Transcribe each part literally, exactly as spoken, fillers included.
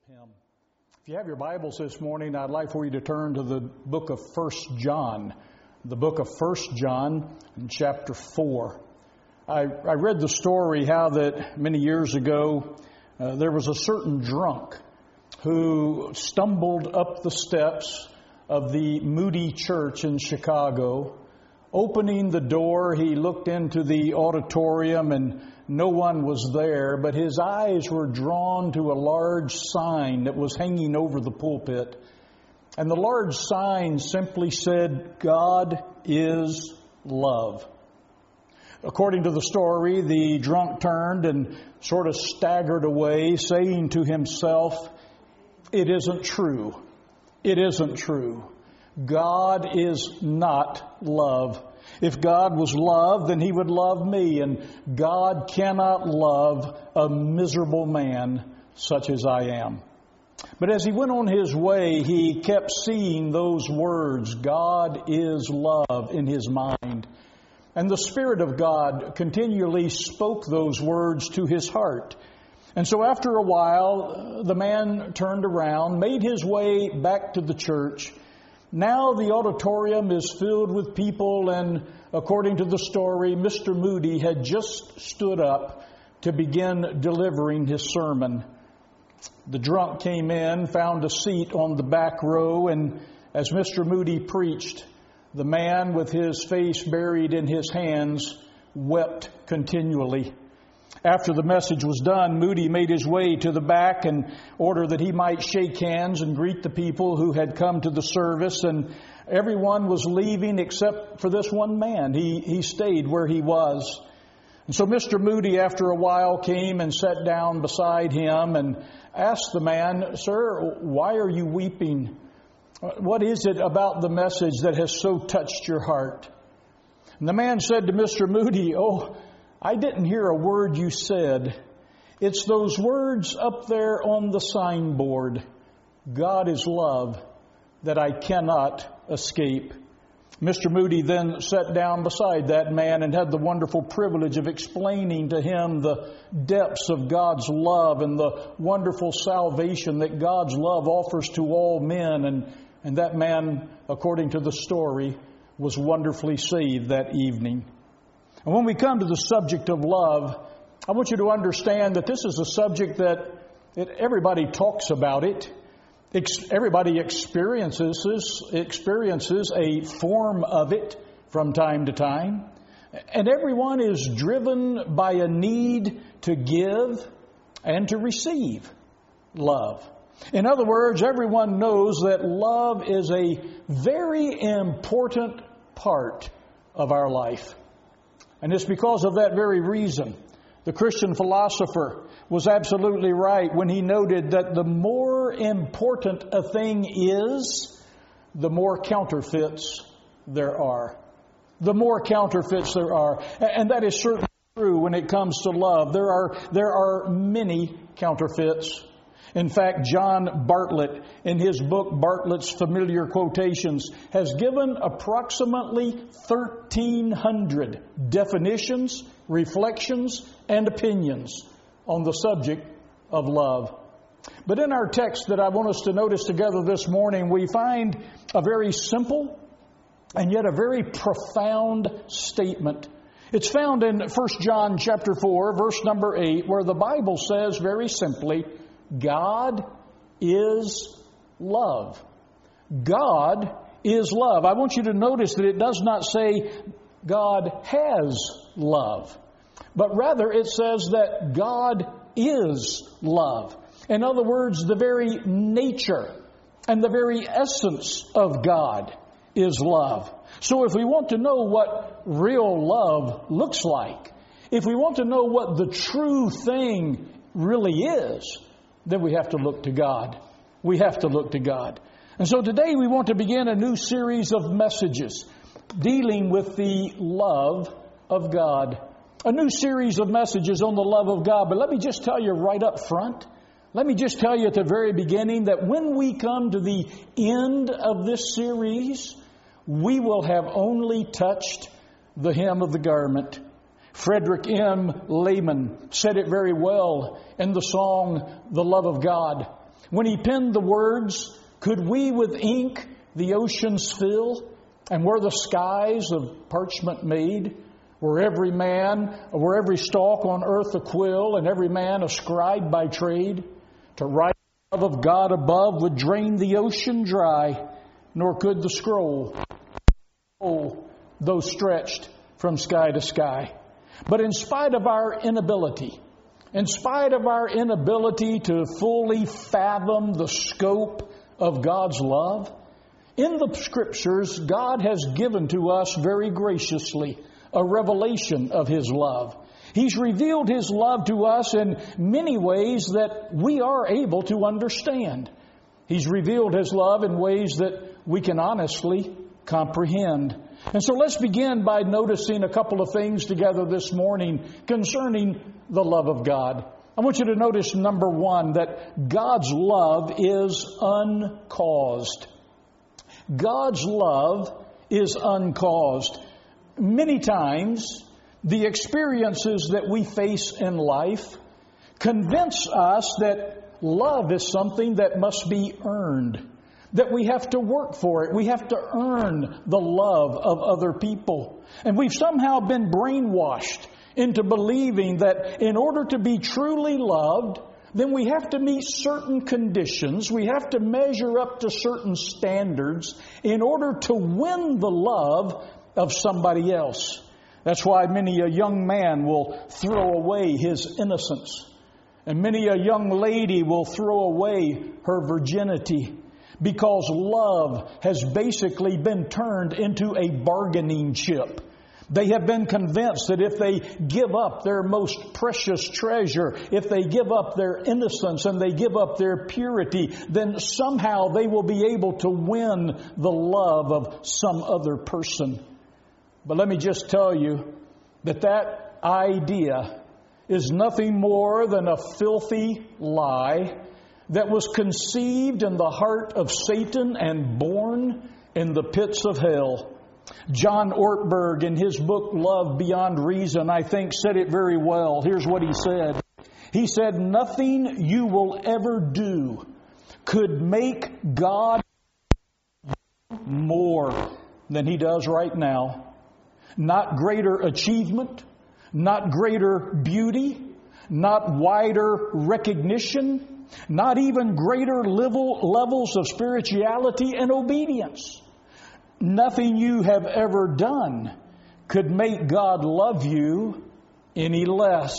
him. If you have your Bibles this morning, I'd like for you to turn to the book of First John, the book of First John in chapter four. I, I read the story how that many years ago uh, there was a certain drunk who stumbled up the steps of the Moody Church in Chicago. Opening the door, he looked into the auditorium and no one was there, but his eyes were drawn to a large sign that was hanging over the pulpit. And the large sign simply said, "God is love." According to the story, the drunk turned and sort of staggered away, saying to himself, "It isn't true. It isn't true. God is not love. If God was love, then He would love me, and God cannot love a miserable man such as I am." But as he went on his way, he kept seeing those words, "God is love," in his mind. And the Spirit of God continually spoke those words to his heart. And so after a while, the man turned around, made his way back to the church. Now the auditorium is filled with people, and according to the story, Mister Moody had just stood up to begin delivering his sermon. The drunk came in, found a seat on the back row, and as Mister Moody preached, the man with his face buried in his hands wept continually. After the message was done, Moody made his way to the back in order that he might shake hands and greet the people who had come to the service. And everyone was leaving except for this one man. He, he stayed where he was. And so Mister Moody, after a while, came and sat down beside him and asked the man, "Sir, why are you weeping? What is it about the message that has so touched your heart?" And the man said to Mister Moody, "Oh, I didn't hear a word you said. It's those words up there on the signboard, 'God is love,' that I cannot escape." Mister Moody then sat down beside that man and had the wonderful privilege of explaining to him the depths of God's love and the wonderful salvation that God's love offers to all men. And, and that man, according to the story, was wonderfully saved that evening. And when we come to the subject of love, I want you to understand that this is a subject that it, everybody talks about it. Ex- everybody experiences, experiences a form of it from time to time. And everyone is driven by a need to give and to receive love. In other words, everyone knows that love is a very important part of our life. And it's because of that very reason the Christian philosopher was absolutely right when he noted that the more important a thing is, the more counterfeits there are. The more counterfeits there are. And that is certainly true when it comes to love. There are, there are many counterfeits. In fact, John Bartlett, in his book, Bartlett's Familiar Quotations, has given approximately thirteen hundred definitions, reflections, and opinions on the subject of love. But in our text that I want us to notice together this morning, we find a very simple and yet a very profound statement. It's found in First John chapter four, verse number eight, where the Bible says very simply, "God is love." God is love. I want you to notice that it does not say God has love, but rather it says that God is love. In other words, the very nature and the very essence of God is love. So if we want to know what real love looks like, if we want to know what the true thing really is, then we have to look to God. We have to look to God. And so today we want to begin a new series of messages dealing with the love of God. A new series of messages on the love of God. But let me just tell you right up front, let me just tell you at the very beginning that when we come to the end of this series, we will have only touched the hem of the garment. Frederick M. Lehman said it very well in the song, "The Love of God." When He penned the words, could we with ink the oceans fill? And were the skies of parchment made? Were every man, were every stalk on earth a quill, and every man a scribe by trade? To write the love of God above would drain the ocean dry, nor could the scroll, though stretched from sky to sky. But in spite of our inability, in spite of our inability to fully fathom the scope of God's love, in the Scriptures, God has given to us very graciously a revelation of His love. He's revealed His love to us in many ways that we are able to understand. He's revealed His love in ways that we can honestly comprehend. And so let's begin by noticing a couple of things together this morning concerning the love of God. I want you to notice, number one, that God's love is uncaused. God's love is uncaused. Many times, the experiences that we face in life convince us that love is something that must be earned, that we have to work for it. We have to earn the love of other people. And we've somehow been brainwashed into believing that in order to be truly loved, then we have to meet certain conditions. We have to measure up to certain standards in order to win the love of somebody else. That's why many a young man will throw away his innocence. And many a young lady will throw away her virginity, because love has basically been turned into a bargaining chip. They have been convinced that if they give up their most precious treasure, if they give up their innocence and they give up their purity, then somehow they will be able to win the love of some other person. But let me just tell you that that idea is nothing more than a filthy lie that was conceived in the heart of Satan and born in the pits of hell. John Ortberg, in his book, Love Beyond Reason, I think said it very well. Here's what he said. He said, nothing you will ever do could make God more than He does right now. Not greater achievement, not greater beauty, not wider recognition, not even greater level, levels of spirituality and obedience. Nothing you have ever done could make God love you any less.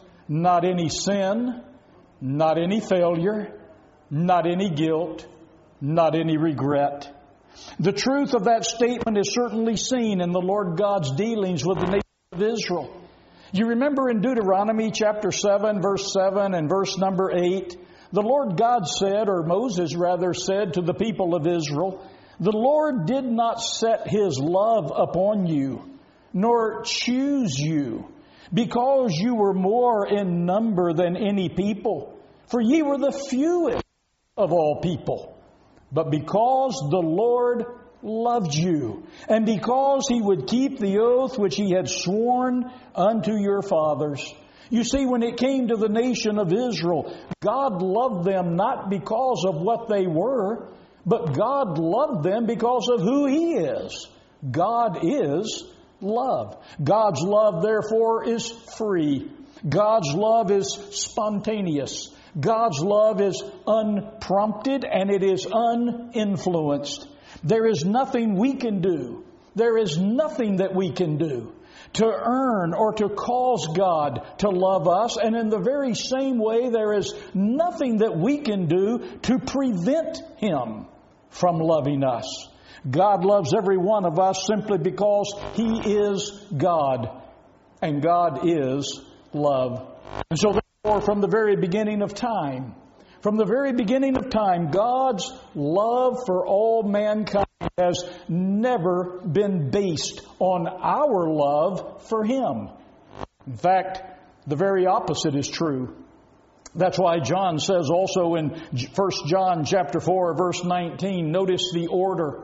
Not any sin, not any failure, not any guilt, not any regret. The truth of that statement is certainly seen in the Lord God's dealings with the nation of Israel. You remember in Deuteronomy chapter seven, verse seven and verse number eight, the Lord God said, or Moses rather said to the people of Israel, the Lord did not set His love upon you, nor choose you, because you were more in number than any people, for ye were the fewest of all people. But because the Lord loved you, and because He would keep the oath which He had sworn unto your fathers. You see, when it came to the nation of Israel, God loved them not because of what they were, but God loved them because of who He is. God is love. God's love, therefore, is free. God's love is spontaneous. God's love is unprompted and it is uninfluenced. There is nothing we can do. There is nothing that we can do to earn or to cause God to love us. And in the very same way, there is nothing that we can do to prevent Him from loving us. God loves every one of us simply because He is God, and God is love. And so therefore, from the very beginning of time, from the very beginning of time, God's love for all mankind has never been based on our love for Him. In fact, the very opposite is true. That's why John says also in First John chapter four, verse nineteen, notice the order.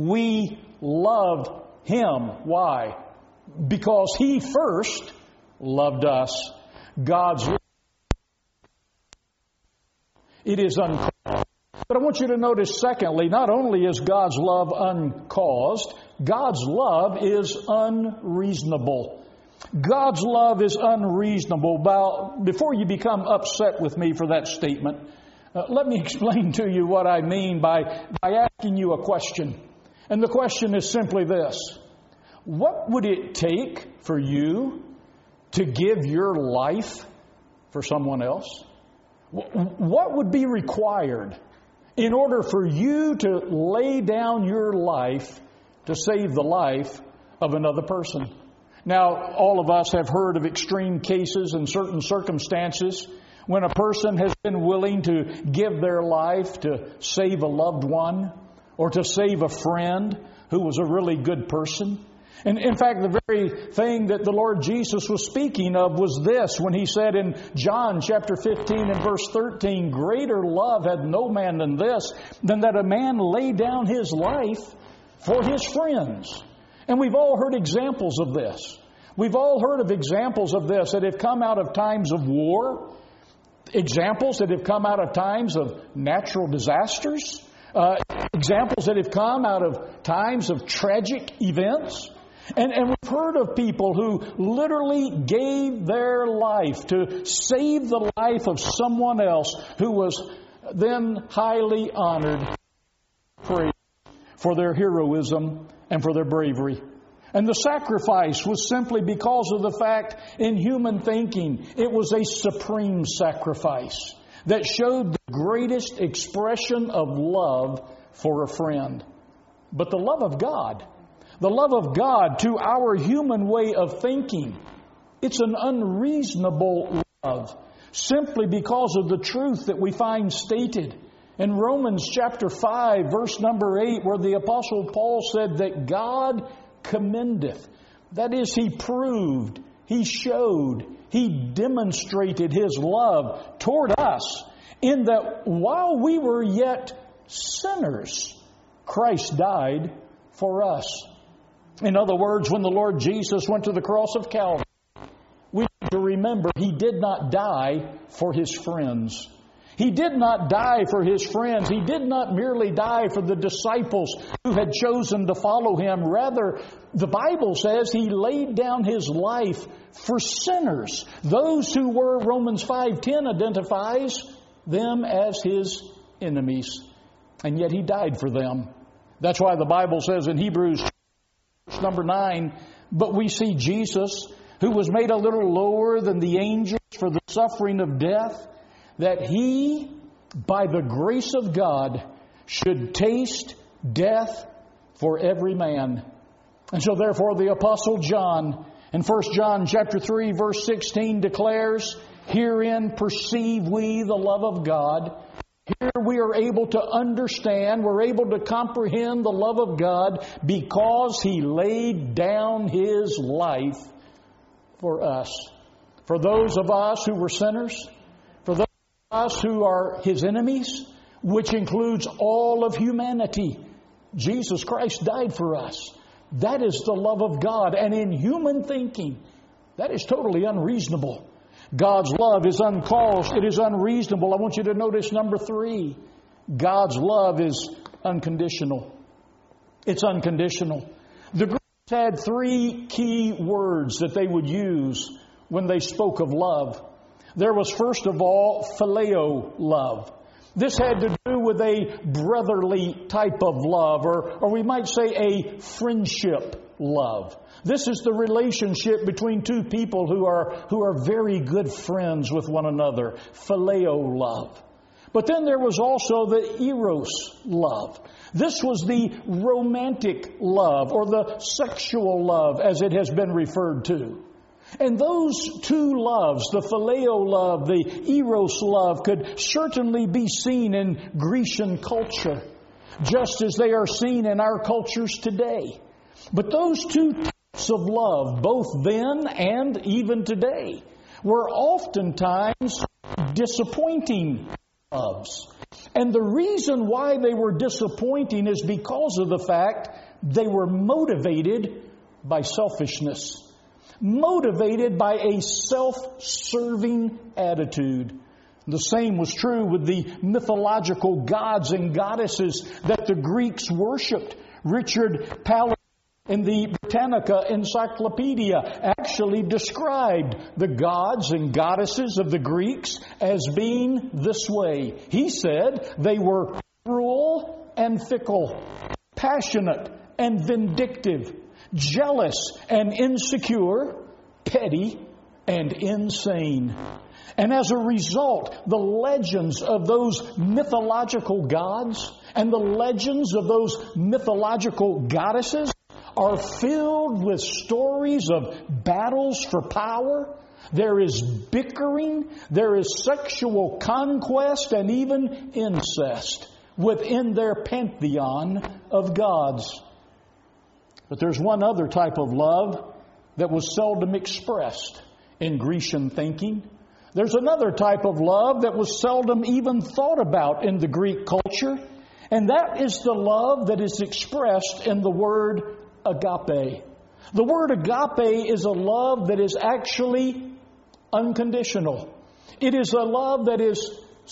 We love Him. Why? Because He first loved us. God's love, it is uncaused. But I want you to notice, secondly, not only is God's love uncaused, God's love is unreasonable. God's love is unreasonable. Now, before you become upset with me for that statement, uh, let me explain to you what I mean by, by asking you a question. And the question is simply this: what would it take for you to give your life for someone else? What would be required in order for you to lay down your life to save the life of another person? Now, all of us have heard of extreme cases in certain circumstances when a person has been willing to give their life to save a loved one or to save a friend who was a really good person. And in fact, the very thing that the Lord Jesus was speaking of was this, when He said in John chapter fifteen and verse thirteen, "Greater love had no man than this, than that a man lay down his life for his friends." And we've all heard examples of this. We've all heard of examples of this that have come out of times of war, examples that have come out of times of natural disasters, uh, examples that have come out of times of tragic events. And, and we've heard of people who literally gave their life to save the life of someone else who was then highly honored, praised for their heroism and for their bravery. And the sacrifice was simply because of the fact, in human thinking, it was a supreme sacrifice that showed the greatest expression of love for a friend. But the love of God, the love of God to our human way of thinking, it's an unreasonable love simply because of the truth that we find stated in Romans chapter five, verse number eight, where the Apostle Paul said that God commendeth. That is, He proved, He showed, He demonstrated His love toward us in that while we were yet sinners, Christ died for us. In other words, when the Lord Jesus went to the cross of Calvary, we need to remember He did not die for His friends. He did not die for His friends. He did not merely die for the disciples who had chosen to follow Him. Rather, the Bible says He laid down His life for sinners. Those who were, Romans five ten identifies them as His enemies. And yet He died for them. That's why the Bible says in Hebrews number nine, "But we see Jesus, who was made a little lower than the angels for the suffering of death, that He, by the grace of God, should taste death for every man." And so therefore the Apostle John in First John chapter three verse sixteen declares, "Herein perceive we the love of God." Here we are able to understand, we're able to comprehend the love of God because He laid down His life for us. For those of us who were sinners, for those of us who are His enemies, which includes all of humanity, Jesus Christ died for us. That is the love of God. And in human thinking, that is totally unreasonable. God's love is uncaused. It is unreasonable. I want you to notice number three. God's love is unconditional. It's unconditional. The Greeks had three key words that they would use when they spoke of love. There was, first of all, phileo love. This had to do with a brotherly type of love, or, or we might say a friendship love. This is the relationship between two people who are, who are very good friends with one another. Phileo love. But then there was also the eros love. This was the romantic love, or the sexual love, as it has been referred to. And those two loves, the phileo love, the eros love, could certainly be seen in Grecian culture, just as they are seen in our cultures today. But those two types of love, both then and even today, were oftentimes disappointing loves. And the reason why they were disappointing is because of the fact they were motivated by selfishness. Motivated by a self-serving attitude. The same was true with the mythological gods and goddesses that the Greeks worshipped. Richard Paley in the Britannica Encyclopedia actually described the gods and goddesses of the Greeks as being this way. He said they were cruel and fickle, passionate and vindictive, jealous and insecure, petty and insane. And as a result, the legends of those mythological gods and the legends of those mythological goddesses are filled with stories of battles for power. There is bickering, there is sexual conquest, and even incest within their pantheon of gods. But there's one other type of love that was seldom expressed in Grecian thinking. There's another type of love that was seldom even thought about in the Greek culture, and that is the love that is expressed in the word agape. The word agape is a love that is actually unconditional. It is a love that is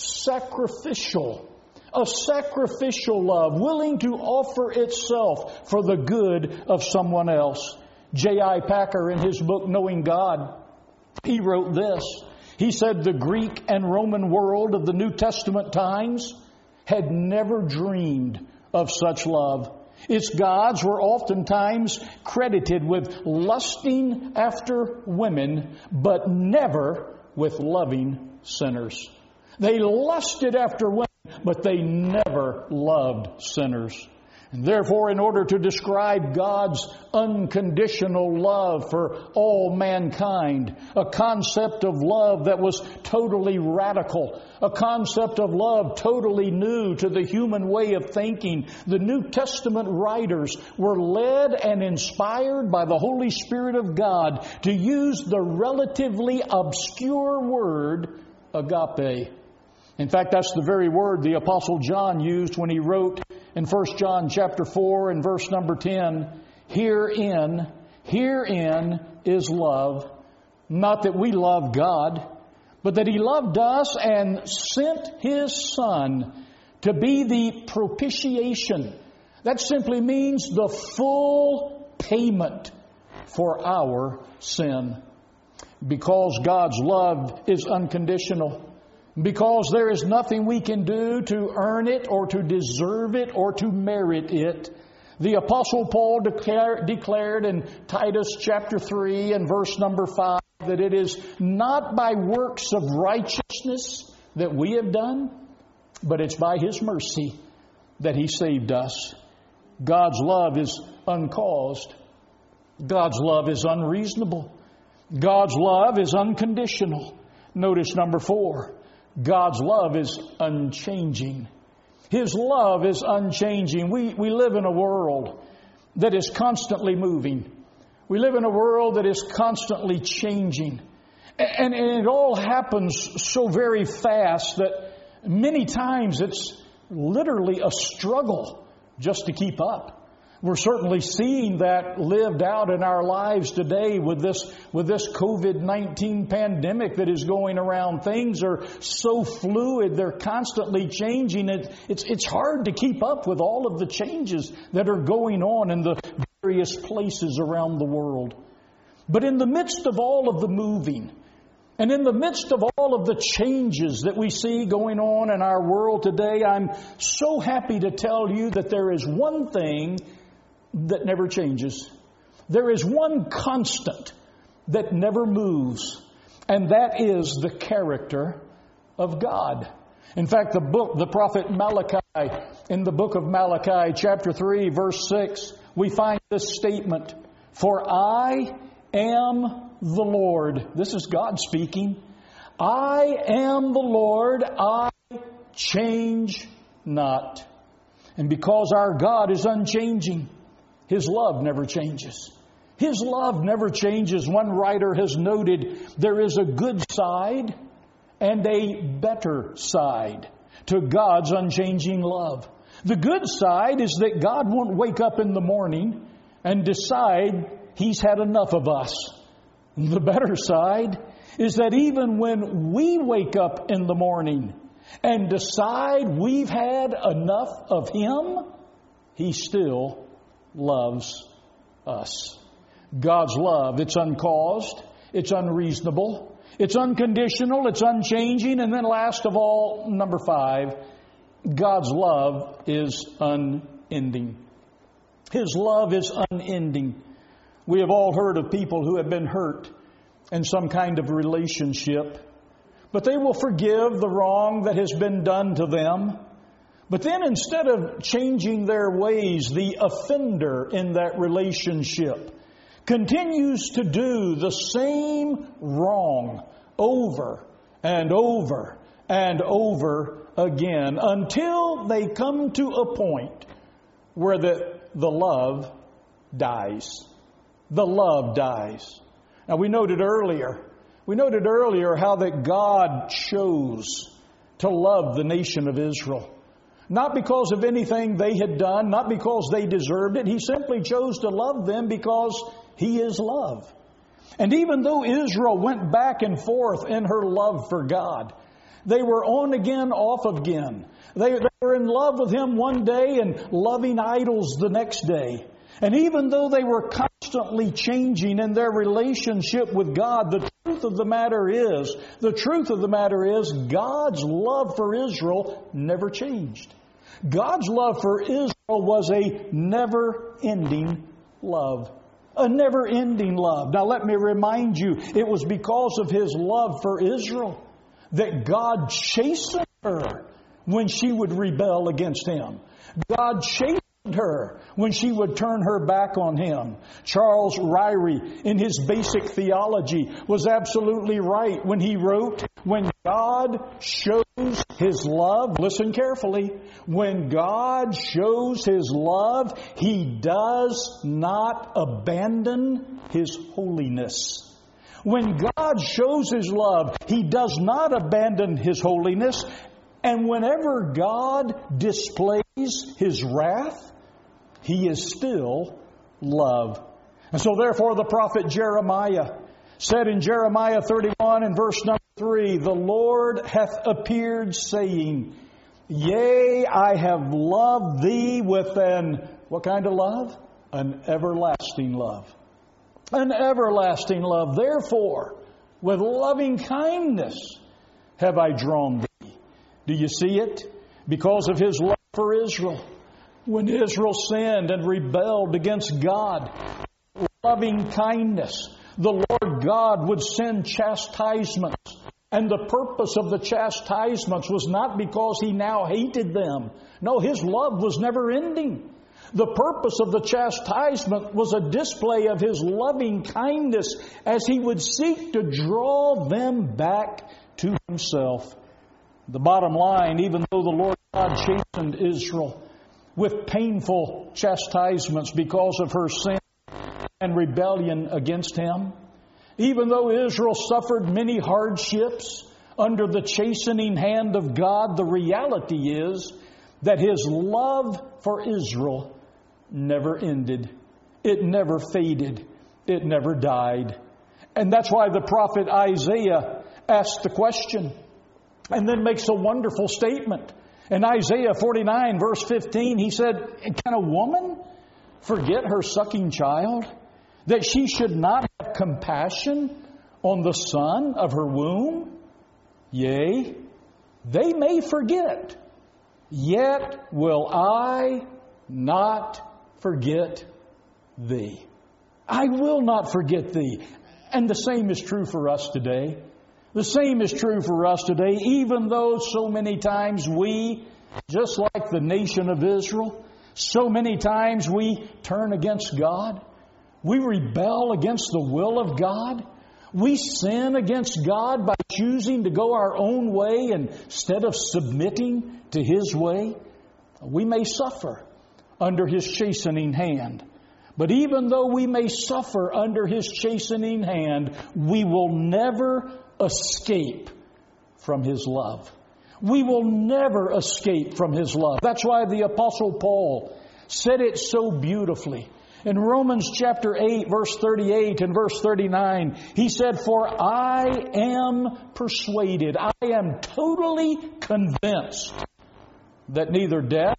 sacrificial. A sacrificial love, willing to offer itself for the good of someone else. J I Packer, in his book, Knowing God, he wrote this. He said the Greek and Roman world of the New Testament times had never dreamed of such love. Its gods were oftentimes credited with lusting after women, but never with loving sinners. They lusted after women, but they never loved sinners. And therefore, in order to describe God's unconditional love for all mankind, a concept of love that was totally radical, a concept of love totally new to the human way of thinking, the New Testament writers were led and inspired by the Holy Spirit of God to use the relatively obscure word agape. In fact, that's the very word the Apostle John used when he wrote in First John chapter four and verse number ten, Herein, herein is love, not that we love God, but that He loved us and sent His Son to be the propitiation. That simply means the full payment for our sin. Because God's love is unconditional. Because there is nothing we can do to earn it or to deserve it or to merit it. The Apostle Paul declare, declared in Titus chapter three and verse number five that it is not by works of righteousness that we have done, but it's by His mercy that He saved us. God's love is uncaused. God's love is unreasonable. God's love is unconditional. Notice number four. God's love is unchanging. His love is unchanging. We, we live in a world that is constantly moving. We live in a world that is constantly changing. And, and it all happens so very fast that many times it's literally a struggle just to keep up. We're certainly seeing that lived out in our lives today with this with this covid nineteen pandemic that is going around. Things are so fluid. They're constantly changing. It, it's, it's hard to keep up with all of the changes that are going on in the various places around the world. But in the midst of all of the moving, and in the midst of all of the changes that we see going on in our world today, I'm so happy to tell you that there is one thing that never changes. There is one constant that never moves, and that is the character of God. In fact, the book, the prophet Malachi, in the book of Malachi, chapter three, verse six, we find this statement, For I am the Lord. This is God speaking. I am the Lord, I change not. And because our God is unchanging, His love never changes. His love never changes. One writer has noted there is a good side and a better side to God's unchanging love. The good side is that God won't wake up in the morning and decide He's had enough of us. The better side is that even when we wake up in the morning and decide we've had enough of Him, He still loves us. God's love, it's uncaused, it's unreasonable, it's unconditional, it's unchanging, and then last of all, number five, God's love is unending. His love is unending. We have all heard of people who have been hurt in some kind of relationship, but they will forgive the wrong that has been done to them. But then instead of changing their ways, the offender in that relationship continues to do the same wrong over and over and over again until they come to a point where the, the love dies. The love dies. Now we noted earlier, we noted earlier how that God chose to love the nation of Israel. Not because of anything they had done, not because they deserved it. He simply chose to love them because He is love. And even though Israel went back and forth in her love for God, they were on again, off again. They, they were in love with Him one day and loving idols the next day. And even though they were constantly changing in their relationship with God, the truth of the matter is, the truth of the matter is, God's love for Israel never changed. God's love for Israel was a never-ending love. A never-ending love. Now let me remind you, it was because of His love for Israel that God chastened her when she would rebel against Him. God chastened her when she would turn her back on Him. Charles Ryrie, in his basic theology, was absolutely right when he wrote, when God shows His love, listen carefully, when God shows His love, He does not abandon His holiness. When God shows His love, He does not abandon His holiness. And whenever God displays His wrath, He is still love. And so therefore the prophet Jeremiah said in Jeremiah thirty-one and verse number three, the Lord hath appeared saying, yea, I have loved thee with an, what kind of love? An everlasting love. An everlasting love. Therefore, with loving kindness have I drawn thee. Do you see it? Because of His love for Israel. When Israel sinned and rebelled against God, loving kindness, the Lord God would send chastisements. And the purpose of the chastisements was not because He now hated them. No, His love was never ending. The purpose of the chastisement was a display of His loving kindness as He would seek to draw them back to Himself. The bottom line, even though the Lord God chastened Israel with painful chastisements because of her sin and rebellion against Him, even though Israel suffered many hardships under the chastening hand of God, the reality is that His love for Israel never ended. It never faded. It never died. And that's why the prophet Isaiah asked the question and then makes a wonderful statement. In Isaiah forty-nine verse fifteen, he said, can a woman forget her sucking child, that she should not have compassion on the son of her womb? Yea, they may forget, yet will I not forget thee. I will not forget thee. And the same is true for us today. The same is true for us today, even though so many times we, just like the nation of Israel, so many times we turn against God. We rebel against the will of God. We sin against God by choosing to go our own way instead of submitting to His way. We may suffer under His chastening hand. But even though we may suffer under His chastening hand, we will never escape from His love. We will never escape from His love. That's why the Apostle Paul said it so beautifully In Romans chapter eight, verse thirty-eight and verse thirty-nine, he said, "For I am persuaded, I am totally convinced that neither death,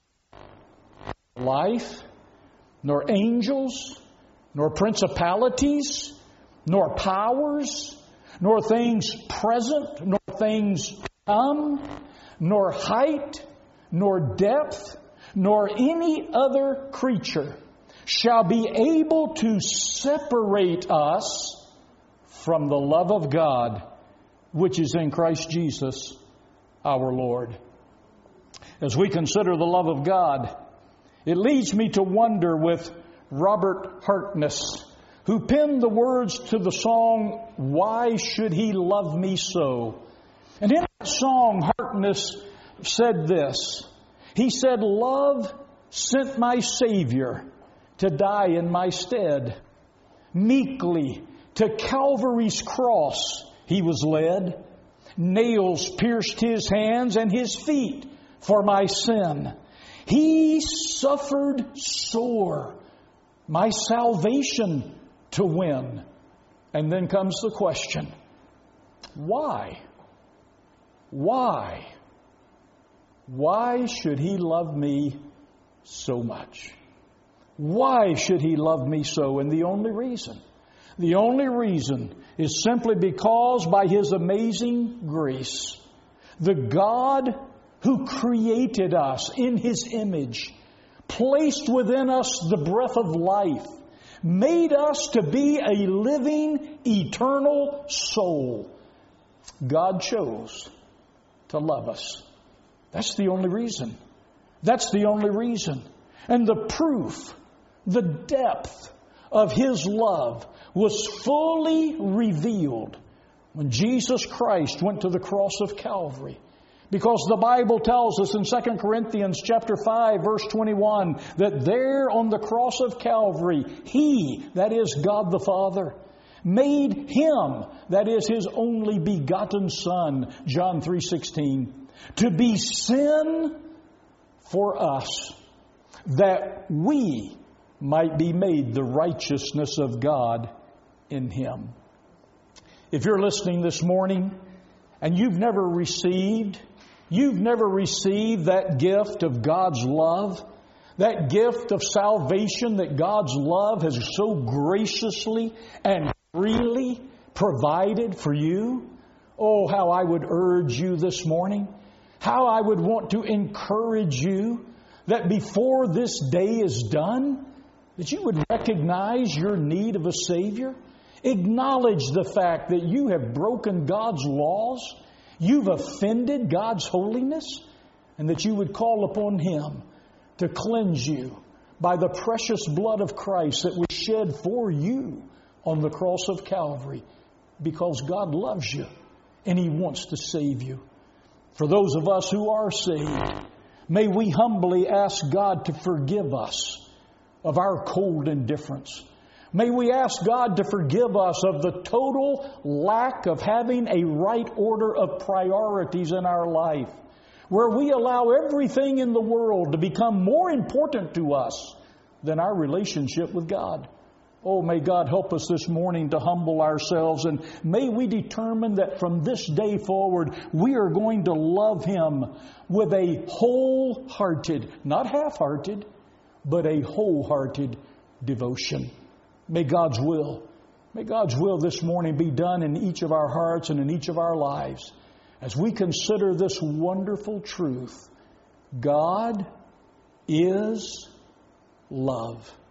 life, nor angels, nor principalities, nor powers, nor things present, nor things to come, nor height, nor depth, nor any other creature shall be able to separate us from the love of God, which is in Christ Jesus our Lord." As we consider the love of God, it leads me to wonder with Robert Harkness, who penned the words to the song, "Why Should He Love Me So?" And in that song, Harkness said this. He said, "Love sent my Savior to die in my stead. Meekly to Calvary's cross He was led. Nails pierced His hands and His feet for my sin. He suffered sore, my salvation to win." And then comes the question, why? Why? Why should He love me so much? Why should He love me so? And the only reason, the only reason is simply because by His amazing grace, the God who created us in His image, placed within us the breath of life, made us to be a living, eternal soul. God chose to love us. That's the only reason. That's the only reason. And the proof, the depth of His love was fully revealed when Jesus Christ went to the cross of Calvary. Because the Bible tells us in Second Corinthians chapter five, verse twenty-one, that there on the cross of Calvary, He, that is God the Father, made Him, that is His only begotten Son, John three sixteen, to be sin for us, that we might be made the righteousness of God in Him. If you're listening this morning and you've never received, you've never received that gift of God's love, that gift of salvation that God's love has so graciously and freely provided for you, oh, how I would urge you this morning, how I would want to encourage you that before this day is done, that you would recognize your need of a Savior, acknowledge the fact that you have broken God's laws, you've offended God's holiness, and that you would call upon Him to cleanse you by the precious blood of Christ that was shed for you on the cross of Calvary, because God loves you and He wants to save you. For those of us who are saved, may we humbly ask God to forgive us of our cold indifference. May we ask God to forgive us of the total lack of having a right order of priorities in our life, where we allow everything in the world to become more important to us than our relationship with God. Oh, may God help us this morning to humble ourselves, and may we determine that from this day forward we are going to love Him with a wholehearted, not half-hearted, but a wholehearted devotion. May God's will, may God's will this morning be done in each of our hearts and in each of our lives as we consider this wonderful truth. God is love.